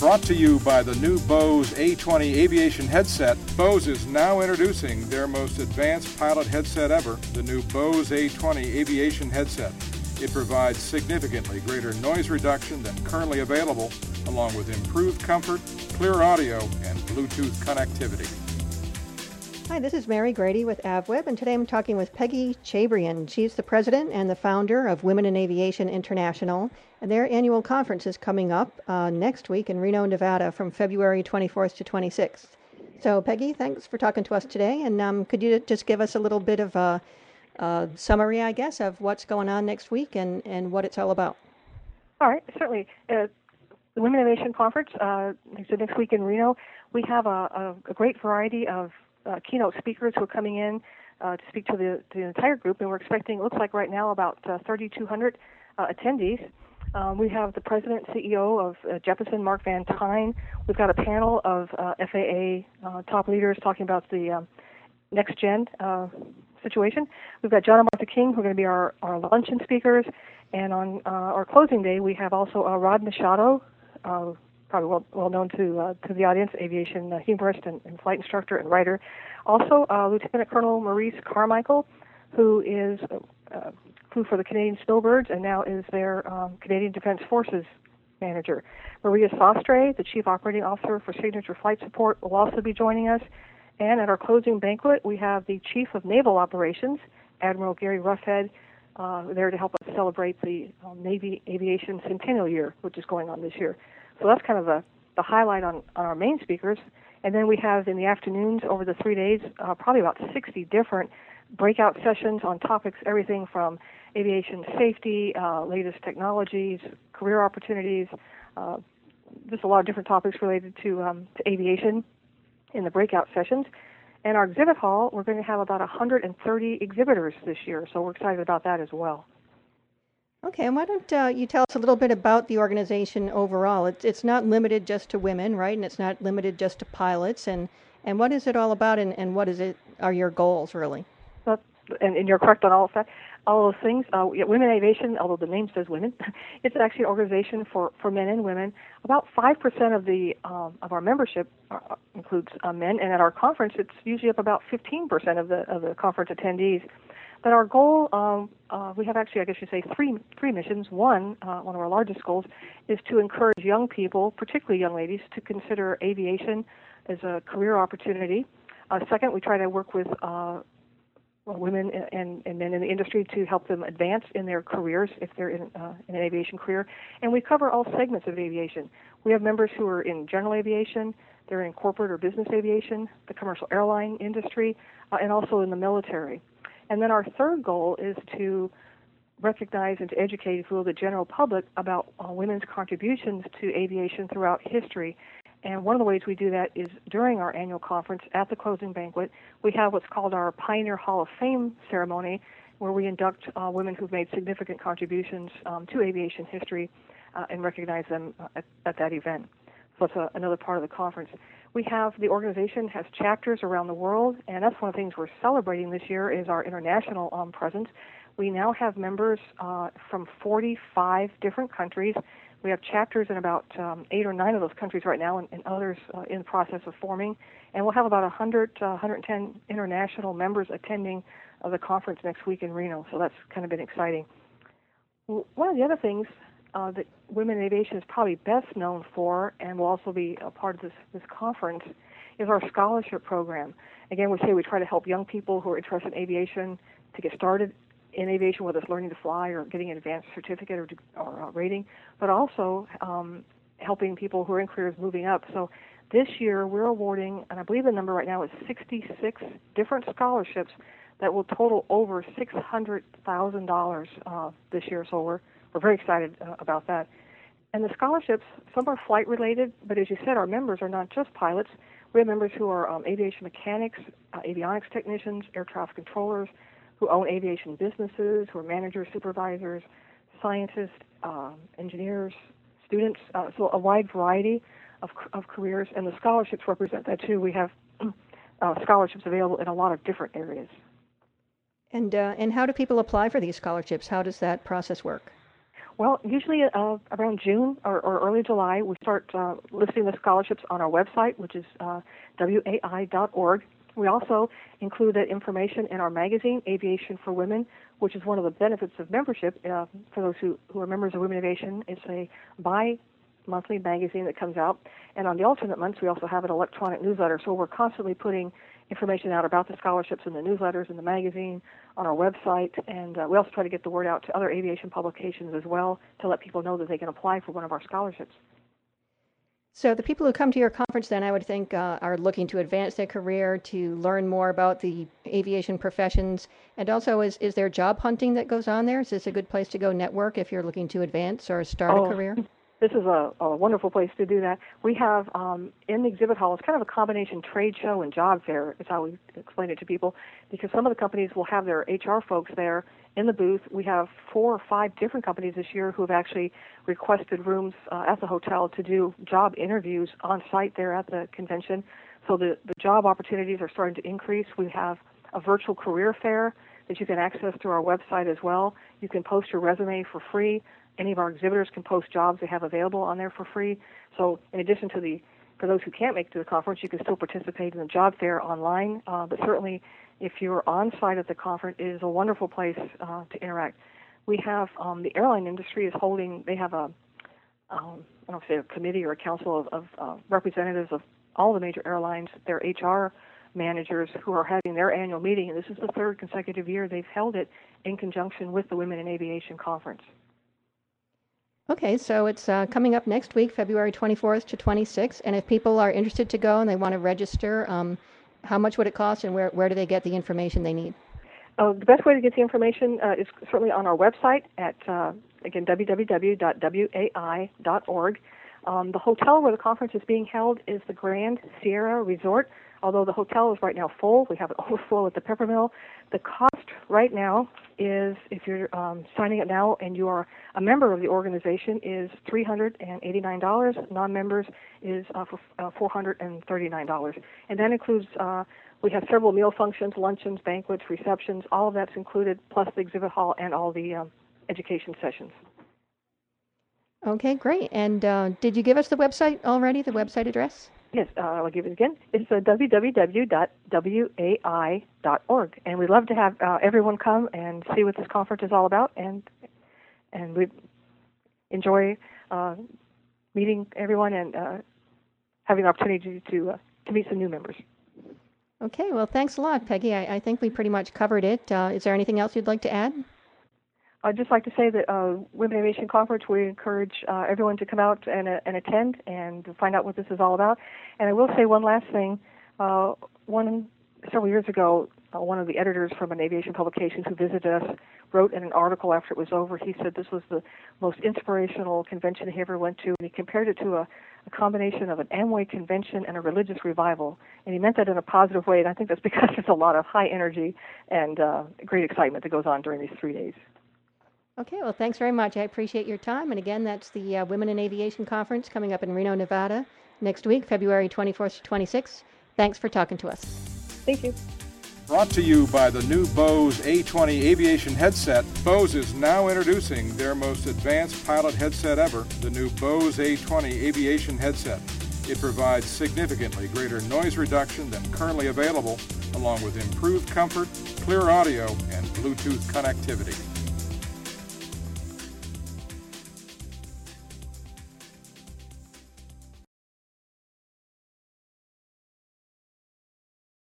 Brought to you by the new Bose A20 aviation headset, Bose is now introducing their most advanced pilot headset ever, the new Bose A20 aviation headset. It provides significantly greater noise reduction than currently available, along with improved comfort, clear audio, and Bluetooth connectivity. Hi, this is Mary Grady with AvWeb, and today I'm talking with Peggy Chabrian. She's the president and the founder of Women in Aviation International, and their annual conference is coming up next week in Reno, Nevada from February 24th to 26th. So, Peggy, thanks for talking to us today, and could you just give us a little bit of a summary, I guess, of what's going on next week and what it's all about? All right, certainly. The Women in Aviation Conference, next week in Reno, we have a great variety of keynote speakers who are coming in to speak to the entire group, and we're expecting, it looks like right now, about 3,200 attendees. We have the president and CEO of Jeppesen, Mark Van Tine. We've got a panel of FAA top leaders talking about the next-gen situation. We've got John and Martha King, who are going to be our luncheon speakers, and on our closing day, we have also Rod Machado, probably well known to the audience, aviation humorist and flight instructor and writer. Also, Lieutenant Colonel Maurice Carmichael, who flew for the Canadian Snowbirds and now is their Canadian Defense Forces manager. Maria Sastre, the Chief Operating Officer for Signature Flight Support, will also be joining us. And at our closing banquet, we have the Chief of Naval Operations, Admiral Gary Roughead, there to help us celebrate the Navy Aviation Centennial Year, which is going on this year. So that's kind of the highlight on our main speakers. And then we have in the afternoons over the 3 days probably about 60 different breakout sessions on topics, everything from aviation safety, latest technologies, career opportunities, just a lot of different topics related to aviation in the breakout sessions. And our exhibit hall, we're going to have about 130 exhibitors this year, so we're excited about that as well. Okay, and why don't you tell us a little bit about the organization overall? It's not limited just to women, right? And it's not limited just to pilots. And what is it all about, and what are your goals, really? And you're correct on all of that. All those things. Women in Aviation, although the name says women, it's actually an organization for men and women. About 5% of our membership includes men, and at our conference, it's usually up about 15% of the conference attendees. But our goal, we have actually, I guess you say, three missions. One of our largest goals is to encourage young people, particularly young ladies, to consider aviation as a career opportunity. Second, we try to work with women and men in the industry to help them advance in their careers if they're in an aviation career. And we cover all segments of aviation. We have members who are in general aviation, they're in corporate or business aviation, the commercial airline industry, and also in the military. And then our third goal is to recognize and to educate, if you will, the general public about women's contributions to aviation throughout history. And one of the ways we do that is during our annual conference at the closing banquet, we have what's called our Pioneer Hall of Fame ceremony, where we induct women who've made significant contributions to aviation history and recognize them at that event. So that's another part of the conference. The organization has chapters around the world, and that's one of the things we're celebrating this year is our international presence. We now have members from 45 different countries. We have chapters in about 8 or 9 of those countries right now, and others in the process of forming. And we'll have about 110 international members attending the conference next week in Reno. So that's kind of been exciting. One of the other things that Women in Aviation is probably best known for, and will also be a part of this conference, is our scholarship program. Again, we try to help young people who are interested in aviation to get started in aviation, whether it's learning to fly or getting an advanced certificate or rating, but also helping people who are in careers moving up. So this year we're awarding, and I believe the number right now is 66 different scholarships that will total over $600,000 this year. So we're very excited about that. And the scholarships, some are flight related, but as you said, our members are not just pilots. We have members who are aviation mechanics, avionics technicians, air traffic controllers, who own aviation businesses, who are managers, supervisors, scientists, engineers, students, so a wide variety of careers, and the scholarships represent that too. We have scholarships available in a lot of different areas. And how do people apply for these scholarships? How does that process work? Well, usually around June or early July, we start listing the scholarships on our website, which is wai.org. We also include that information in our magazine, Aviation for Women, which is one of the benefits of membership. For those who are members of Women Aviation, it's a bi-monthly magazine that comes out. And on the alternate months, we also have an electronic newsletter. So we're constantly putting information out about the scholarships in the newsletters, in the magazine, on our website. And we also try to get the word out to other aviation publications as well to let people know that they can apply for one of our scholarships. So the people who come to your conference then, I would think, are looking to advance their career, to learn more about the aviation professions. And also, is there job hunting that goes on there? Is this a good place to go network if you're looking to advance or start a career? This is a wonderful place to do that. We have in the exhibit hall, it's kind of a combination trade show and job fair is how we explain it to people, because some of the companies will have their HR folks there in the booth. We have 4 or 5 different companies this year who have actually requested rooms at the hotel to do job interviews on site there at the convention. So the job opportunities are starting to increase. We have a virtual career fair that you can access through our website as well. You can post your resume for free. Any of our exhibitors can post jobs they have available on there for free. So in addition to for those who can't make it to the conference, you can still participate in the job fair online. But certainly, if you're on site at the conference, it is a wonderful place to interact. We have the airline industry is holding. They have I don't know if they have a committee or a council of representatives of all the major airlines, their HR managers who are having their annual meeting, and this is the 3rd consecutive year they've held it in conjunction with the Women in Aviation Conference. Okay, so it's coming up next week, February 24th to 26th. And if people are interested to go and they want to register, how much would it cost, and where do they get the information they need? The best way to get the information is certainly on our website at, again, www.wai.org. The hotel where the conference is being held is the Grand Sierra Resort. Although the hotel is right now full, we have an overflow at the Peppermill. The cost right now is, if you're signing up now and you are a member of the organization, is $389. Non-members is for $439. And that includes, we have several meal functions, luncheons, banquets, receptions. All of that's included, plus the exhibit hall and all the education sessions. Okay, great. And did you give us the website already, the website address? Yes, I'll give it again. It's www.wai.org, and we'd love to have everyone come and see what this conference is all about, and we enjoy meeting everyone and having the opportunity to meet some new members. Okay, well, thanks a lot, Peggy. I think we pretty much covered it. Is there anything else you'd like to add? I'd just like to say that Women Aviation Conference, we encourage everyone to come out and attend and find out what this is all about. And I will say one last thing. Several years ago, one of the editors from an aviation publication who visited us wrote in an article after it was over, he said this was the most inspirational convention he ever went to, and he compared it to a combination of an Amway convention and a religious revival. And he meant that in a positive way, and I think that's because there's a lot of high energy and great excitement that goes on during these 3 days. Okay, well, thanks very much. I appreciate your time. And again, that's the Women in Aviation Conference coming up in Reno, Nevada next week, February 24th to 26th. Thanks for talking to us. Thank you. Brought to you by the new Bose A20 aviation headset, Bose is now introducing their most advanced pilot headset ever, the new Bose A20 aviation headset. It provides significantly greater noise reduction than currently available, along with improved comfort, clear audio, and Bluetooth connectivity.